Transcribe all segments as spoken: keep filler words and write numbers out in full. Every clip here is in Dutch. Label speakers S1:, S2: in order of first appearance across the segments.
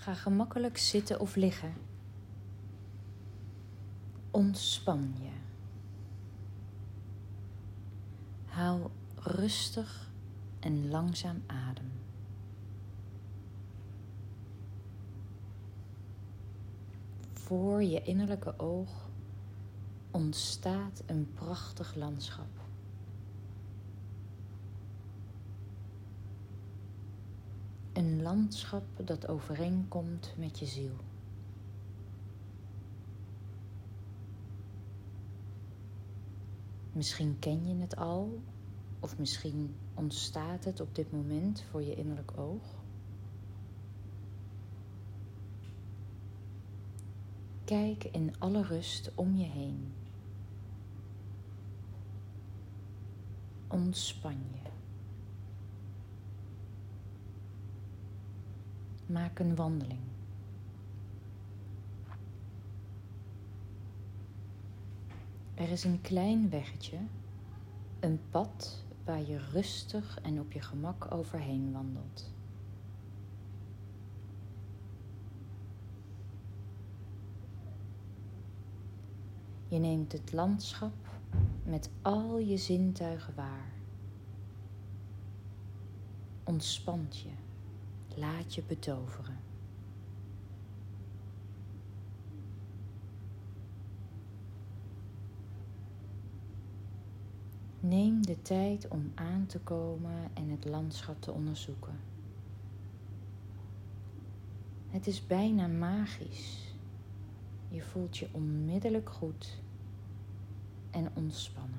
S1: Ga gemakkelijk zitten of liggen. Ontspan je. Haal rustig en langzaam adem. Voor je innerlijke oog ontstaat een prachtig landschap. Een landschap dat overeenkomt met je ziel. Misschien ken je het al, of misschien ontstaat het op dit moment voor je innerlijk oog. Kijk in alle rust om je heen. Ontspan je. Maak een wandeling. Er is een klein weggetje, een pad waar je rustig en op je gemak overheen wandelt. Je neemt het landschap met al je zintuigen waar. Ontspant je, laat je betoveren. Neem de tijd om aan te komen en het landschap te onderzoeken. Het is bijna magisch. Je voelt je onmiddellijk goed en ontspannen.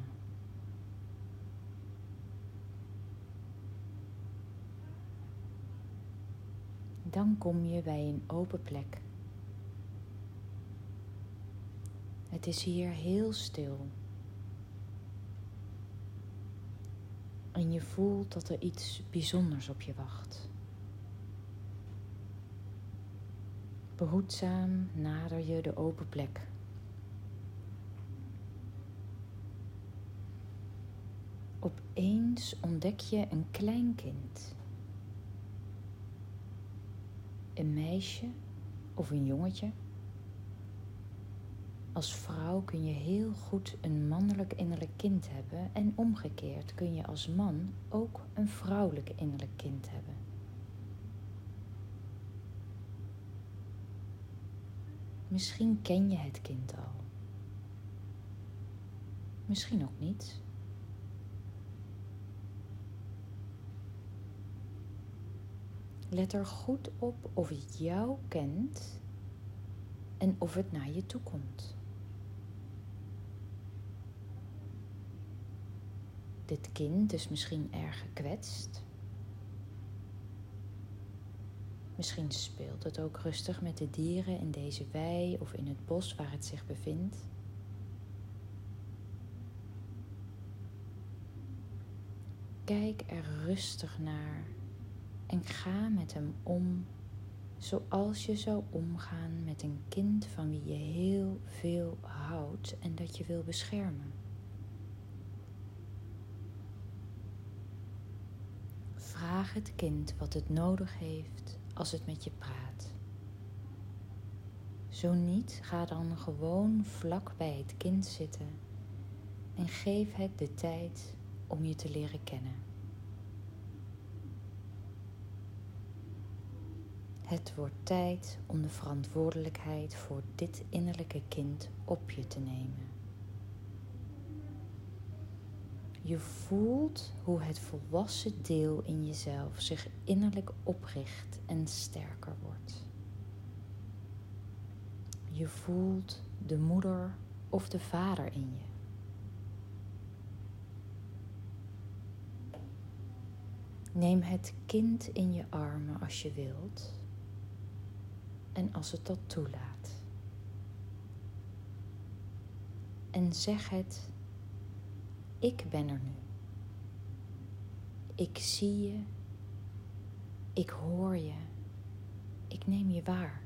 S1: Dan kom je bij een open plek. Het is hier heel stil. En je voelt dat er iets bijzonders op je wacht. Behoedzaam nader je de open plek. Opeens ontdek je een klein kind. Een meisje of een jongetje. Als vrouw kun je heel goed een mannelijk innerlijk kind hebben en omgekeerd kun je als man ook een vrouwelijk innerlijk kind hebben. Misschien ken je het kind al. Misschien ook niet. Let er goed op of het jou kent en of het naar je toe komt. Dit kind is misschien erg gekwetst. Misschien speelt het ook rustig met de dieren in deze wei of in het bos waar het zich bevindt. Kijk er rustig naar en ga met hem om zoals je zou omgaan met een kind van wie je heel veel houdt en dat je wil beschermen. Vraag het kind wat het nodig heeft als het met je praat. Zo niet, ga dan gewoon vlak bij het kind zitten en geef het de tijd om je te leren kennen. Het wordt tijd om de verantwoordelijkheid voor dit innerlijke kind op je te nemen. Je voelt hoe het volwassen deel in jezelf zich innerlijk opricht en sterker wordt. Je voelt de moeder of de vader in je. Neem het kind in je armen als je wilt en als het dat toelaat. En zeg het: ik ben er nu. Ik zie je. Ik hoor je. Ik neem je waar.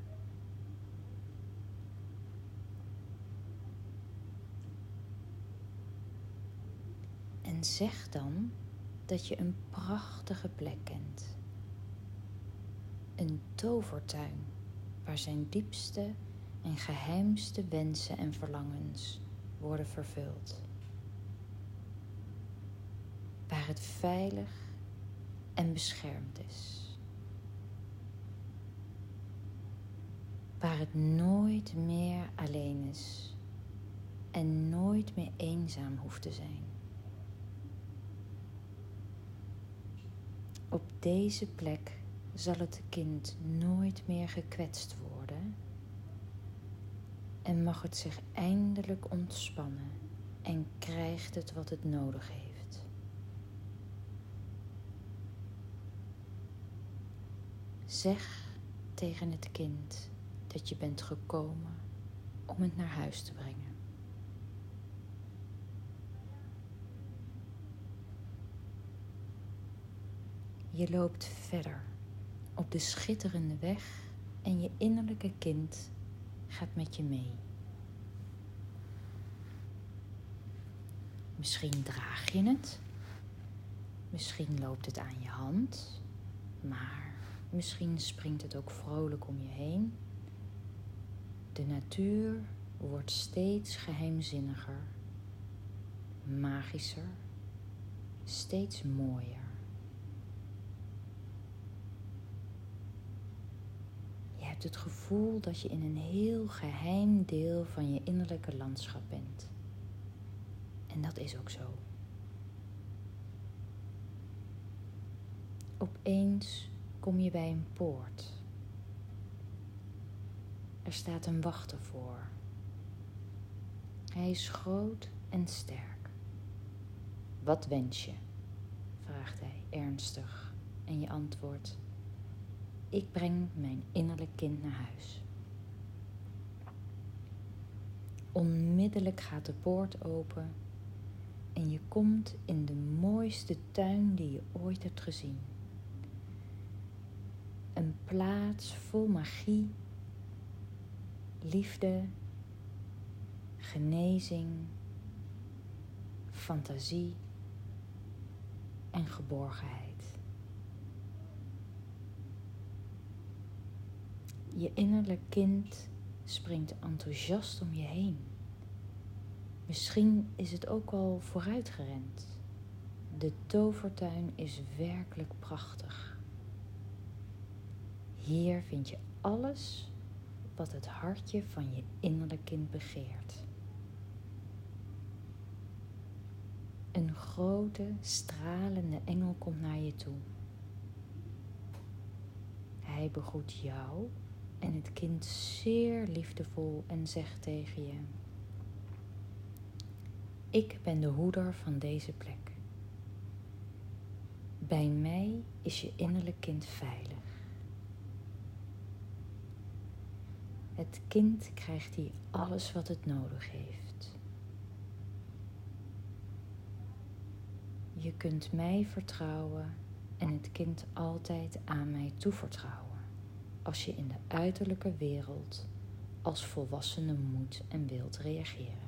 S1: En zeg dan dat je een prachtige plek kent. Een tovertuin waar zijn diepste en geheimste wensen en verlangens worden vervuld. Waar het veilig en beschermd is. Waar het nooit meer alleen is en nooit meer eenzaam hoeft te zijn. Op deze plek zal het kind nooit meer gekwetst worden en mag het zich eindelijk ontspannen en krijgt het wat het nodig heeft. Zeg tegen het kind dat je bent gekomen om het naar huis te brengen. Je loopt verder op de schitterende weg en je innerlijke kind gaat met je mee. Misschien draag je het, misschien loopt het aan je hand, maar misschien springt het ook vrolijk om je heen. De natuur wordt steeds geheimzinniger, magischer, steeds mooier. Je hebt het gevoel dat je in een heel geheim deel van je innerlijke landschap bent. En dat is ook zo. Opeens kom je bij een poort. Er staat een wachter voor. Hij is groot en sterk. Wat wens je? Vraagt hij ernstig en je antwoordt: ik breng mijn innerlijk kind naar huis. Onmiddellijk gaat de poort open en je komt in de mooiste tuin die je ooit hebt gezien. Een plaats vol magie, liefde, genezing, fantasie en geborgenheid. Je innerlijk kind springt enthousiast om je heen. Misschien is het ook al vooruitgerend. De tovertuin is werkelijk prachtig. Hier vind je alles wat het hartje van je innerlijk kind begeert. Een grote, stralende engel komt naar je toe. Hij begroet jou en het kind zeer liefdevol en zegt tegen je: ik ben de hoeder van deze plek. Bij mij is je innerlijk kind veilig. Het kind krijgt hier alles wat het nodig heeft. Je kunt mij vertrouwen en het kind altijd aan mij toevertrouwen, als je in de uiterlijke wereld als volwassene moet en wilt reageren.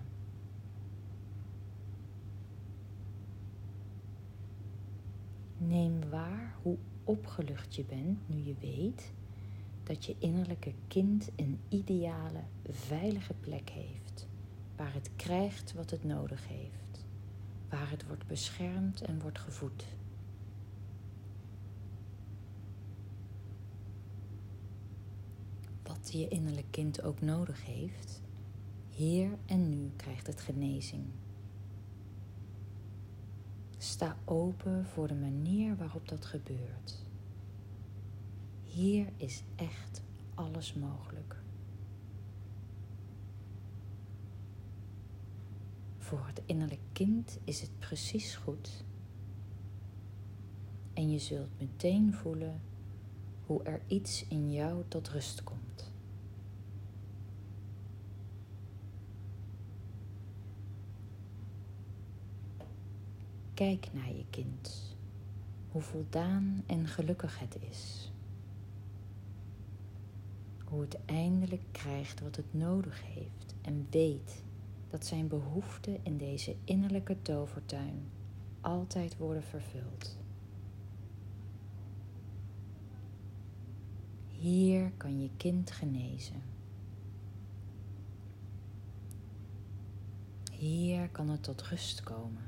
S1: Neem waar hoe opgelucht je bent nu je weet dat je innerlijke kind een ideale, veilige plek heeft, waar het krijgt wat het nodig heeft, waar het wordt beschermd en wordt gevoed. Wat je innerlijk kind ook nodig heeft, hier en nu krijgt het genezing. Sta open voor de manier waarop dat gebeurt. Hier is echt alles mogelijk. Voor het innerlijk kind is het precies goed. En je zult meteen voelen hoe er iets in jou tot rust komt. Kijk naar je kind, hoe voldaan en gelukkig het is. Hoe het eindelijk krijgt wat het nodig heeft en weet dat zijn behoeften in deze innerlijke tovertuin altijd worden vervuld. Hier kan je kind genezen. Hier kan het tot rust komen.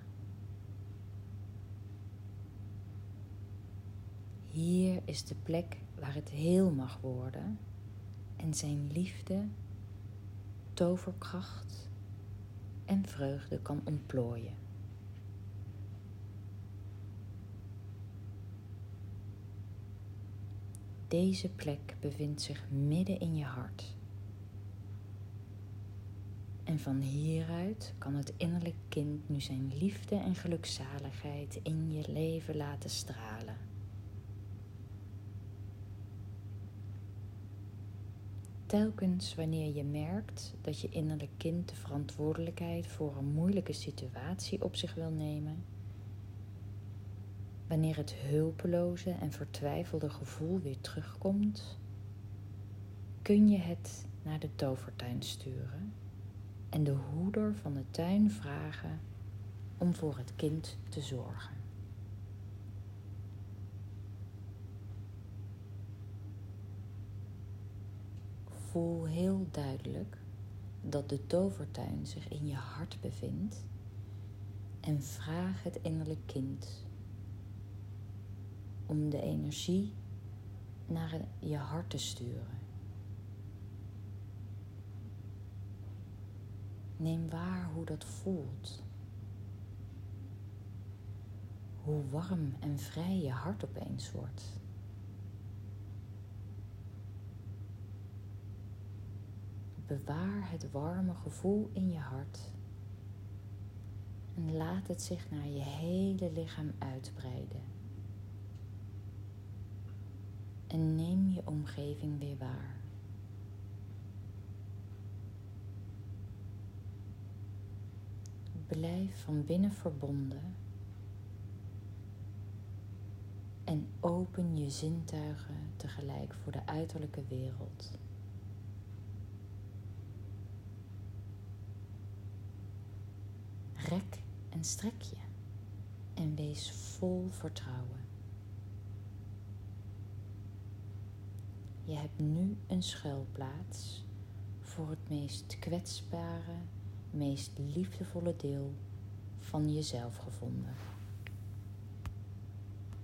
S1: Hier is de plek waar het heel mag worden en zijn liefde, toverkracht en vreugde kan ontplooien. Deze plek bevindt zich midden in je hart. En van hieruit kan het innerlijk kind nu zijn liefde en gelukzaligheid in je leven laten stralen. Telkens wanneer je merkt dat je innerlijk kind de verantwoordelijkheid voor een moeilijke situatie op zich wil nemen, wanneer het hulpeloze en vertwijfelde gevoel weer terugkomt, kun je het naar de tovertuin sturen en de hoeder van de tuin vragen om voor het kind te zorgen. Voel heel duidelijk dat de tovertuin zich in je hart bevindt en vraag het innerlijk kind om de energie naar je hart te sturen. Neem waar hoe dat voelt. Hoe warm en vrij je hart opeens wordt. Bewaar het warme gevoel in je hart en laat het zich naar je hele lichaam uitbreiden. En neem je omgeving weer waar. Blijf van binnen verbonden en open je zintuigen tegelijk voor de uiterlijke wereld. Rek en strek je en wees vol vertrouwen. Je hebt nu een schuilplaats voor het meest kwetsbare, meest liefdevolle deel van jezelf gevonden.